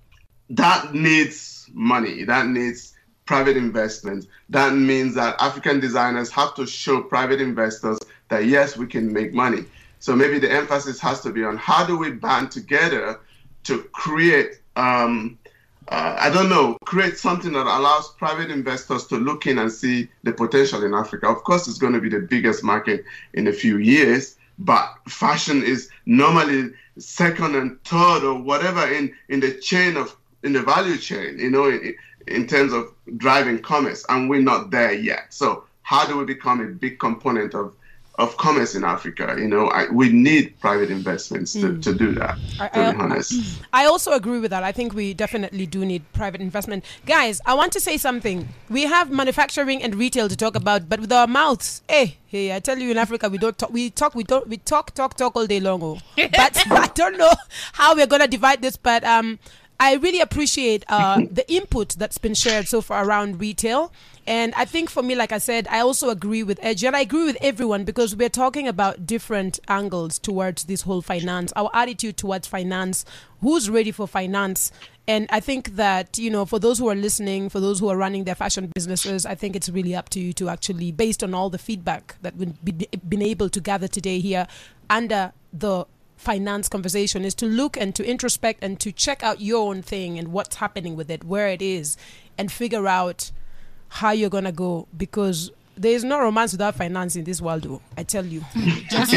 that needs money. That needs private investment. That means that African designers have to show private investors that yes, we can make money. So maybe the emphasis has to be on how do we band together to create, um, uh, I don't know, create something that allows private investors to look in and see the potential in Africa. Of course, it's going to be the biggest market in a few years, but fashion is normally second and third or whatever in, in the chain of, in the value chain, you know, in, in terms of driving commerce, and we're not there yet. So how do we become a big component of, of commerce in Africa? You know, I, we need private investments to, mm. to do that, I, to I, be honest. I also agree with that. I think we definitely do need private investment. Guys, I want to say something. We have manufacturing and retail to talk about, but with our mouths, hey, hey, I tell you, in Africa, we don't talk, we talk, we don't, we talk, talk, talk all day long. Oh. But I don't know how we're going to divide this, but um, I really appreciate uh, the input that's been shared so far around retail. And I think for me, like I said, I also agree with Edgy, and I agree with everyone, because we're talking about different angles towards this whole finance, our attitude towards finance, who's ready for finance. And I think that, you know, for those who are listening, for those who are running their fashion businesses, I think it's really up to you to actually, based on all the feedback that we've been able to gather today here under the finance conversation, is to look and to introspect and to check out your own thing and what's happening with it, where it is, and figure out how you're gonna go, because there is no romance without finance in this world, though, I tell you. Just,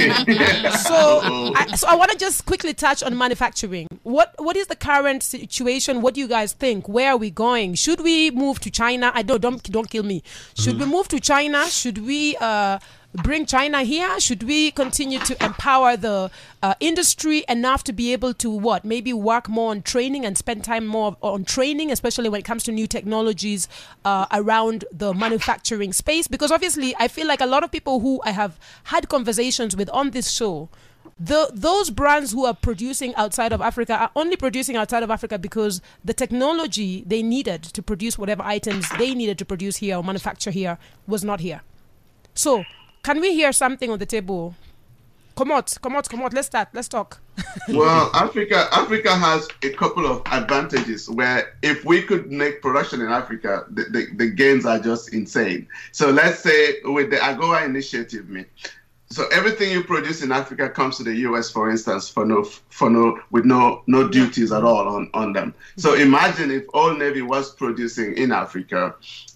so I, so I want to just quickly touch on manufacturing. What what is the current situation? What do you guys think? Where are we going? Should we move to China? I don't don't don't kill me. Should mm-hmm. we move to China? Should we uh bring China here? Should we continue to empower the uh, industry enough to be able to what? Maybe work more on training and spend time more on training, especially when it comes to new technologies uh, around the manufacturing space? Because obviously, I feel like a lot of people who I have had conversations with on this show, the those brands who are producing outside of Africa are only producing outside of Africa because the technology they needed to produce whatever items they needed to produce here or manufacture here was not here. So, can we hear something on the table? Come out, come out, come out. Let's start. Let's talk. Well, Africa, Africa has a couple of advantages where if we could make production in Africa, the, the, the gains are just insane. So let's say with the AGOA initiative, me. So everything you produce in Africa comes to the U S, for instance, for no, for no, with no, no duties at all on, on them. So imagine if Old Navy was producing in Africa,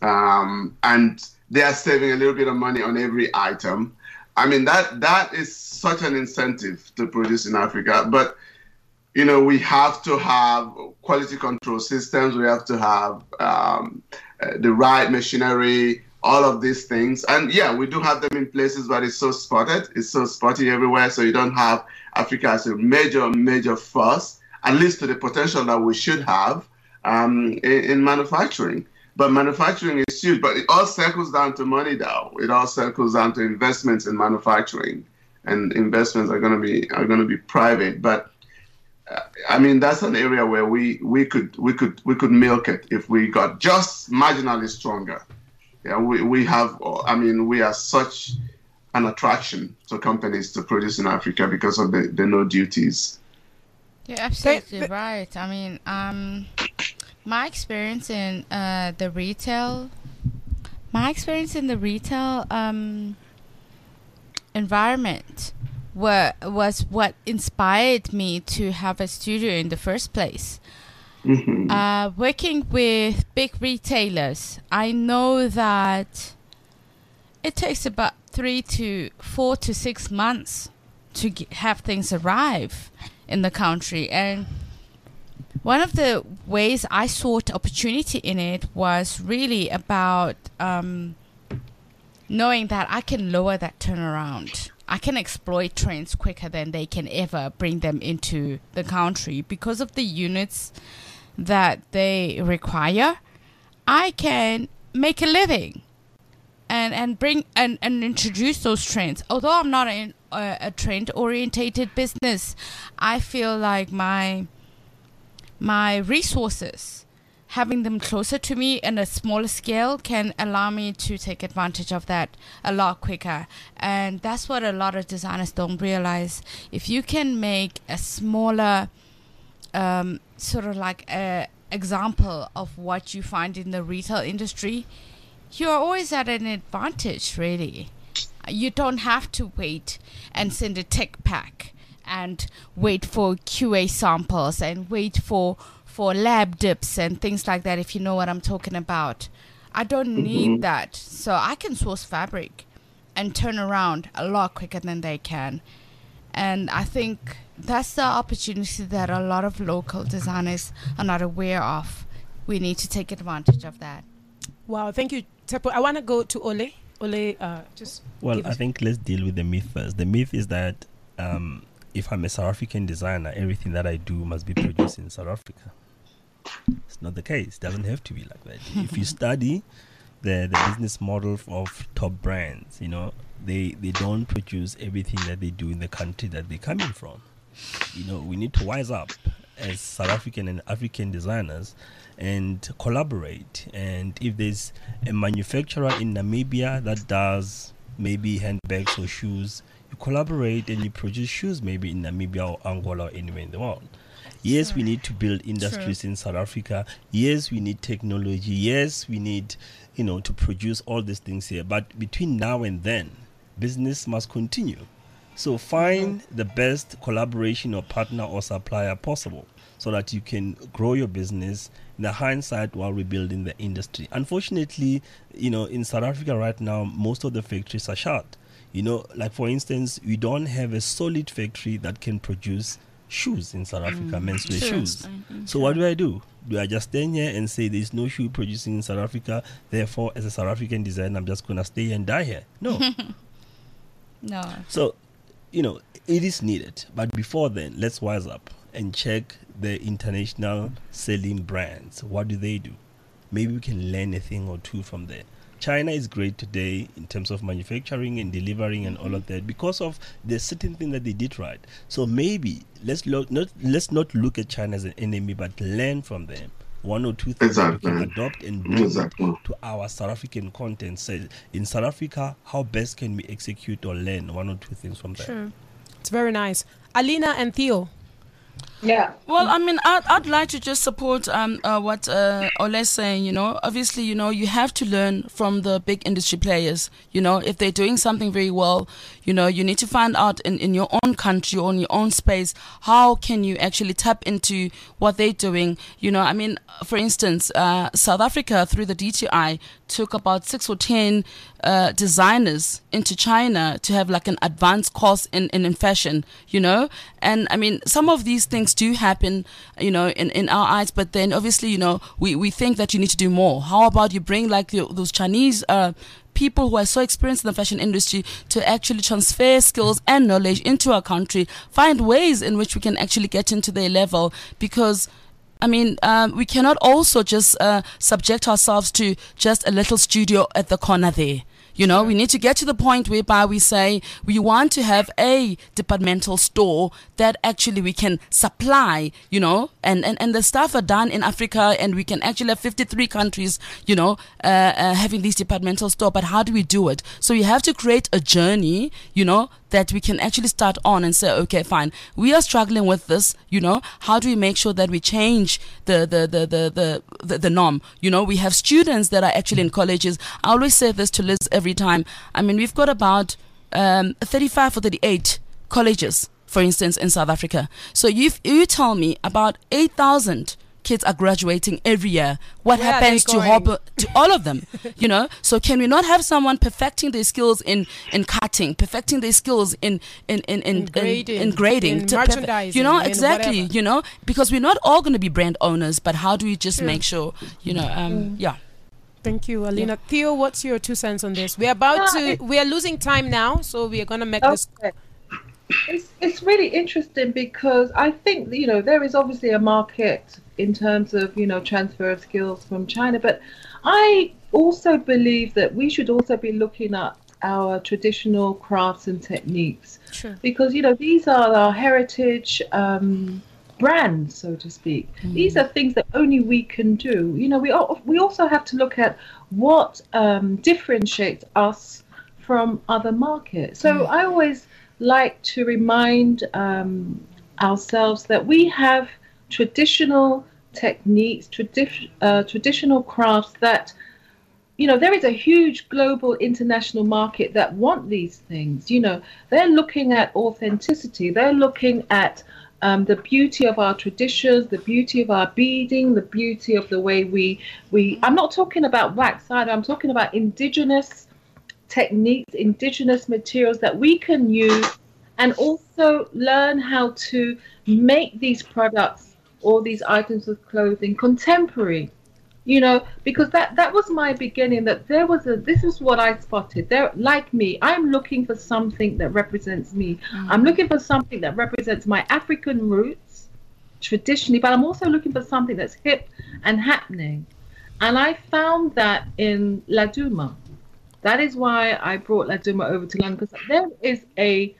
um, and they are saving a little bit of money on every item. I mean, that that is such an incentive to produce in Africa. But, you know, we have to have quality control systems. We have to have um, uh, the right machinery, all of these things. And, yeah, we do have them in places, but it's so spotted. It's so spotty everywhere. So you don't have Africa as a major, major force, at least to the potential that we should have um, in, in manufacturing. But manufacturing is huge, but it all circles down to money now. It all circles down to investments in manufacturing, and investments are going to be are going to be private. But uh, I mean, that's an area where we, we could we could we could milk it if we got just marginally stronger. Yeah, we we have. I mean, we are such an attraction to companies to produce in Africa because of the, the no duties. You're absolutely right. I mean, um. My experience in uh, the retail, my experience in the retail um, environment were, was what inspired me to have a studio in the first place. Mm-hmm. Uh, working with big retailers, I know that it takes about three to four to six months to get, have things arrive in the country. And one of the ways I sought opportunity in it was really about um, knowing that I can lower that turnaround. I can exploit trends quicker than they can ever bring them into the country because of the units that they require. I can make a living and and bring and, and introduce those trends. Although I'm not in a, a trend orientated business, I feel like my my resources, having them closer to me in a smaller scale, can allow me to take advantage of that a lot quicker. And that's what a lot of designers don't realize. If you can make a smaller um, sort of like a example of what you find in the retail industry, you're always at an advantage, really. You don't have to wait and send a tech pack and wait for Q A samples and wait for for lab dips and things like that, if you know what I'm talking about. I don't need Mm-hmm. that. So I can source fabric and turn around a lot quicker than they can. And I think that's the opportunity that a lot of local designers are not aware of. We need to take advantage of that. Wow, thank you, Tepo. I want to go to Ole. Ole, uh, just Well, give I us- think let's deal with the myth first. The myth is that um, if I'm a South African designer, everything that I do must be produced in South Africa. It's not the case. It doesn't have to be like that. If you study the, the business model of top brands, you know, they, they don't produce everything that they do in the country that they're coming from. You know, we need to wise up as South African and African designers and collaborate. And if there's a manufacturer in Namibia that does maybe handbags or shoes, you collaborate and you produce shoes maybe in Namibia or Angola or anywhere in the world. Yes, we need to build industries in South Africa. Yes, we need technology. Yes, we need, you know, to produce all these things here. But between now and then, business must continue. So find mm-hmm. the best collaboration or partner or supplier possible so that you can grow your business in the hindsight while rebuilding the industry. Unfortunately, you know, in South Africa right now, most of the factories are shut. You know, like for instance, we don't have a solid factory that can produce shoes in South Africa, mm. menswear Sure. shoes. Mm-hmm. So what do I do? Do I just stand here and say there's no shoe producing in South Africa, therefore as a South African designer I'm just going to stay and die here? No. No. So, you know, it is needed. But before then, let's wise up and check the international selling brands. What do they do? Maybe we can learn a thing or two from there. China is great today in terms of manufacturing and delivering and all of that because of the certain thing that they did right. So maybe let's look not let's not look at China as an enemy, but learn from them. One or two things Exactly. that we can adopt and bring Exactly. to our South African content. So in South Africa, how best can we execute or learn one or two things from them? Sure. It's very nice. Alina and Theo. Yeah. Well, I mean, I'd, I'd like to just support um, uh, what uh, Ole's saying, you know. Obviously, you know, you have to learn from the big industry players, you know. If they're doing something very well, you know, you need to find out in, in your own country or in your own space, how can you actually tap into what they're doing, you know. I mean, for instance, uh, South Africa, through the D T I, took about six or ten uh, designers into China to have like an advanced course in, in, in fashion, you know. And I mean, some of these things do happen, you know, in, in our eyes, but then obviously, you know, we, we think that you need to do more. How about you bring like the, those Chinese uh, people who are so experienced in the fashion industry to actually transfer skills and knowledge into our country, find ways in which we can actually get into their level, because I mean, um, we cannot also just uh, subject ourselves to just a little studio at the corner there. You know, we need to get to the point whereby we say we want to have a departmental store that actually we can supply, you know, and, and, and the stuff are done in Africa, and we can actually have fifty-three countries, you know, uh, uh, having these departmental store. But how do we do it? So you have to create a journey, you know, that we can actually start on and say, okay, fine, we are struggling with this, you know, how do we make sure that we change the, the, the, the, the, the, the norm? You know, we have students that are actually in colleges. I always say this to Liz every time. I mean, we've got about um, thirty-five or thirty-eight colleges, for instance, in South Africa. So you you tell me about eight thousand kids are graduating every year. What Where are happens they to, going? hob- to all of them? You know, so can we not have someone perfecting their skills in, in cutting, perfecting their skills in in in in, In grading, in, in grading, in to perfe- merchandising, you know, in exactly, whatever. you know, because we're not all going to be brand owners, but how do we just True. make sure, you know, um, yeah. Thank you, Alina. Theo, what's your two cents on this? We're about Yeah, to, it- we are losing time now, so we are going to make this. Okay. It's it's really interesting because I think you know there is obviously a market in terms of you know transfer of skills from China, but I also believe that we should also be looking at our traditional crafts and techniques Sure. because you know these are our heritage um, brands, so to speak. These are things that only we can do. You know, we al- we also have to look at what um, differentiates us from other markets. So I always like to remind um, ourselves that we have traditional techniques, tradi- uh, traditional crafts that, you know, there is a huge global international market that want these things. You know, they're looking at authenticity. They're looking at um, the beauty of our traditions, the beauty of our beading, the beauty of the way we, we I'm not talking about wax either. I'm talking about indigenous techniques, indigenous materials that we can use and also learn how to make these products or these items of clothing contemporary, you know, because that, that was my beginning, that there was a, this is what I spotted. There, like me, I'm looking for something that represents me. I'm looking for something that represents my African roots traditionally, but I'm also looking for something that's hip and happening. And I found that in La Duma. That is why I brought La Duma over to London, because there is a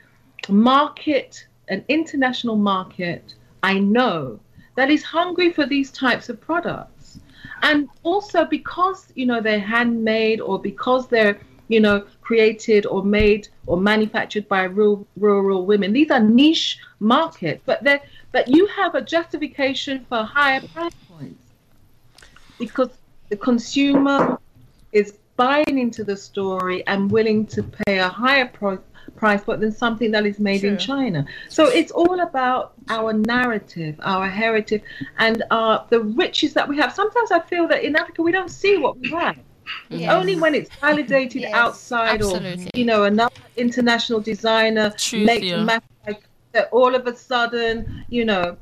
market, an international market, I know, that is hungry for these types of products. And also because, you know, they're handmade or because they're, you know, created or made or manufactured by rural, rural women. These are niche markets, but they but you have a justification for higher price points because the consumer is buying into the story and willing to pay a higher pro- price point than something that is made in China. So it's all about our narrative, our heritage, and uh, the riches that we have. Sometimes I feel that in Africa we don't see what we have. Yes. Only when it's validated Yes, outside absolutely. or, you know, another international designer True, makes Theo. a matter like that all of a sudden, you know,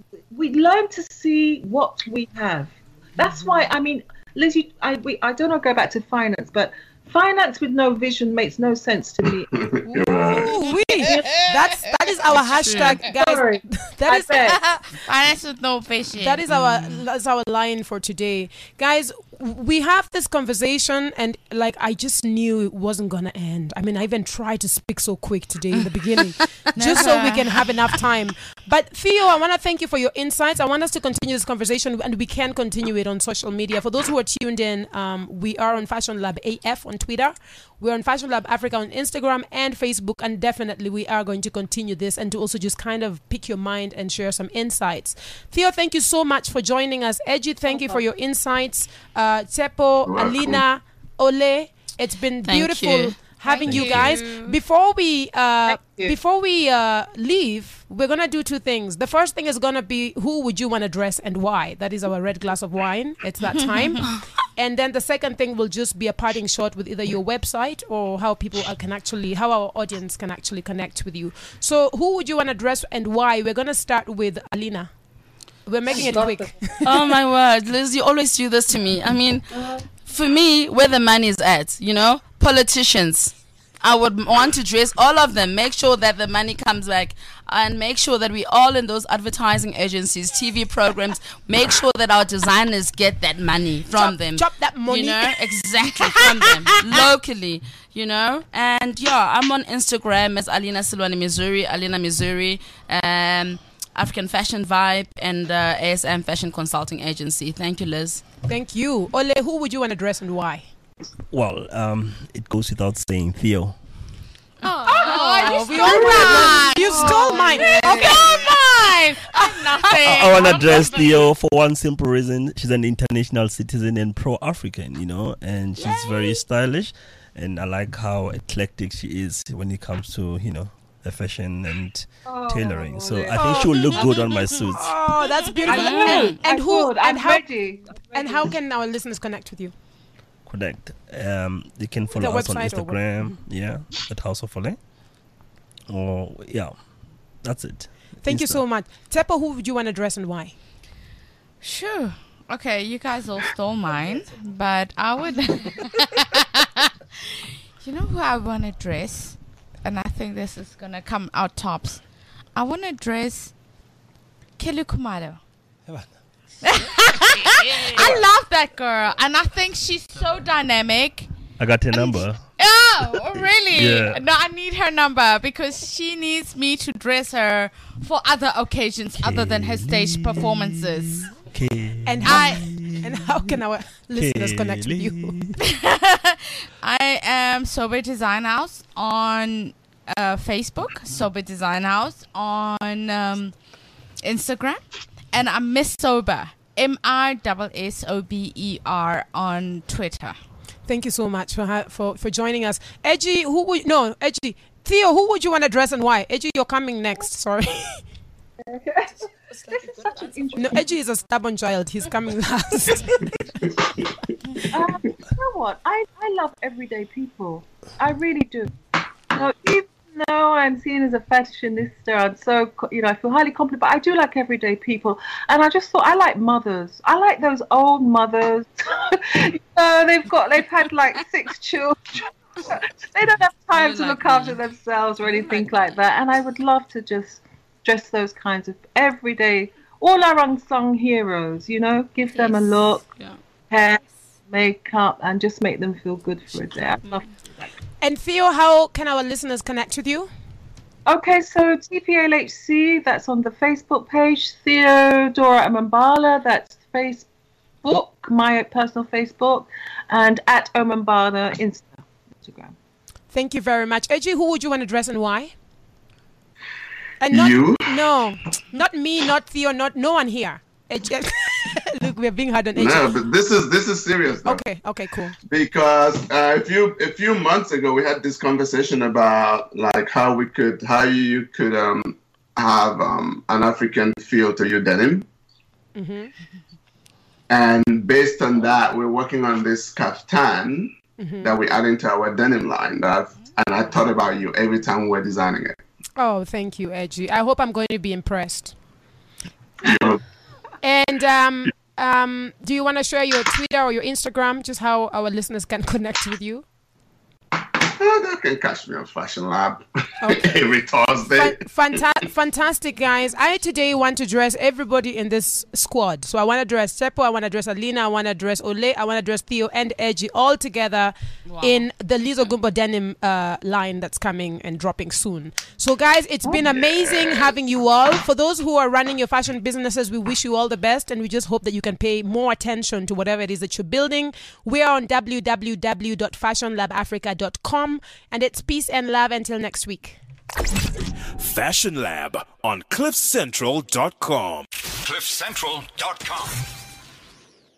we learn to see what we have. That's why, I mean, Liz, you, I, we, I don't want to go back to finance, but finance with no vision makes no sense to me. Ooh-wee. That's that is our hashtag, guys. Sorry. That I is bet. Finance with no vision. that is our that's our line for today, guys. We have this conversation, and like I just knew it wasn't gonna end. I mean, I even tried to speak so quick today in the beginning, just so we can have enough time. But Theo, I want to thank you for your insights. I want us to continue this conversation, and we can continue it on social media. For those who are tuned in, um, we are on Fashion Lab A F on Twitter. We're on Fashion Lab Africa on Instagram and Facebook, and definitely we are going to continue this and to also just kind of pick your mind and share some insights. Theo, thank you so much for joining us. Edgy, thank you for your insights. Uh, Tsepo, You're welcome. Alina, Ole, it's been Thank beautiful you. having Thank you guys. you. Before we uh, Thank you. before we uh, leave, we're gonna do two things. The first thing is gonna be who would you want to dress and why. That is our red glass of wine. It's that time. And then the second thing will just be a parting shot with either your website or how people are, can actually, how our audience can actually connect with you. So who would you want to dress and why? We're gonna start with Alina. We're making it quick. Oh my word, Liz, you always do this to me. I mean, for me, where the money is at, you know, politicians. I would want to dress all of them, make sure that the money comes back, and make sure that we all in those advertising agencies, T V programs, make sure that our designers get that money from Chop- them. chop that money. You know, exactly, from them, locally, you know. And yeah, I'm on Instagram as Alina Silwani Missouri, Alina Missouri, um, African Fashion Vibe, and uh, A S M Fashion Consulting Agency. Thank you, Liz. Thank you. Ole, who would you want to dress and why? Well, um, it goes without saying, Theo. Oh, we you all stole mine. You stole mine. Okay. Mine. I'm nothing. I, I want to dress Theo for one simple reason. She's an international citizen and pro-African, you know, and she's very stylish. And I like how eclectic she is when it comes to, you know, uh, fashion and Oh, tailoring. So Ole. I think she will look good on my suits. Oh, that's beautiful. I And, would. and I who would. and I'm how ready. I'm and ready. how can our listeners connect with you? Correct. Um, you can follow The us on website or what? Instagram. Yeah, at House of Ole. Or yeah, that's it. Thank you Insta. so much. Tepo, who would you want to dress and why? Sure. Okay, you guys all stole mine, but I would. You know who I want to dress? And I think this is going to come out tops. I want to dress Kelly Kumado. I love that girl, and I think she's so dynamic. I got your number. Oh, really? Yeah. No, I need her number because she needs me to dress her for other occasions other than her stage performances. Okay. And how, I and how can our listeners connect with you? I am Sober Design House on uh, Facebook, Sober Design House on um, Instagram, and I'm Miss Sober, M I S S O B E R on Twitter. Thank you so much for ha- for for joining us. Edgy, who would no Edgy Theo? Who would you want to dress and why? Edgy, you're coming next. Sorry. This is such an interesting. No, Edgy is a stubborn child. He's coming last. Um, you know what? I, I love everyday people. I really do. So even though I'm seen as a fashionista, I'm so co- you know I feel highly confident, but I do like everyday people. And I just thought I like mothers. I like those old mothers. you know, they've got they've had like six children. They don't have time You to like look after me. themselves or anything like that. And I would love to just dress those kinds of everyday, all our unsung heroes. You know, give them a Yes. look, Yeah. hair, makeup, and just make them feel good for a day. I'd love to do that. And Theo, how can our listeners connect with you? Okay, so T P L H C, that's on the Facebook page. Theodora Amambala, that's Facebook, my personal Facebook, and at Omambala Insta, Instagram. Thank you very much. Edgy, who would you want to dress and why? And not, You? No, not me, not Theo, not no one here. Edgy. Look, we're being hard on Edgy. No, but this is this is serious though. Okay, okay, cool. Because uh, a few a few months ago we had this conversation about like how we could how you could um have um an African feel to your denim, hmm and based on that we're working on this kaftan hmm that we add into our denim line. That and I thought about you every time we're designing it. Oh, thank you, Edgy. I hope I'm going to be impressed. You know, And um, um, do you want to share your Twitter or your Instagram, just how our listeners can connect with you? oh, they can catch me on Fashion Lab Okay. every Thursday. Fan- fanta- fantastic, guys. I today want to dress everybody in this squad. So I want to dress Tepo, I want to dress Alina, I want to dress Ole, I want to dress Theo and Edgy all together in the Lizo Gumbo denim uh, line that's coming and dropping soon. So, guys, it's been amazing having you all. For those who are running your fashion businesses, we wish you all the best, and we just hope that you can pay more attention to whatever it is that you're building. We are on w w w dot fashion lab africa dot com, and it's peace and love until next week. Fashion Lab on cliff central dot com. cliff central dot com.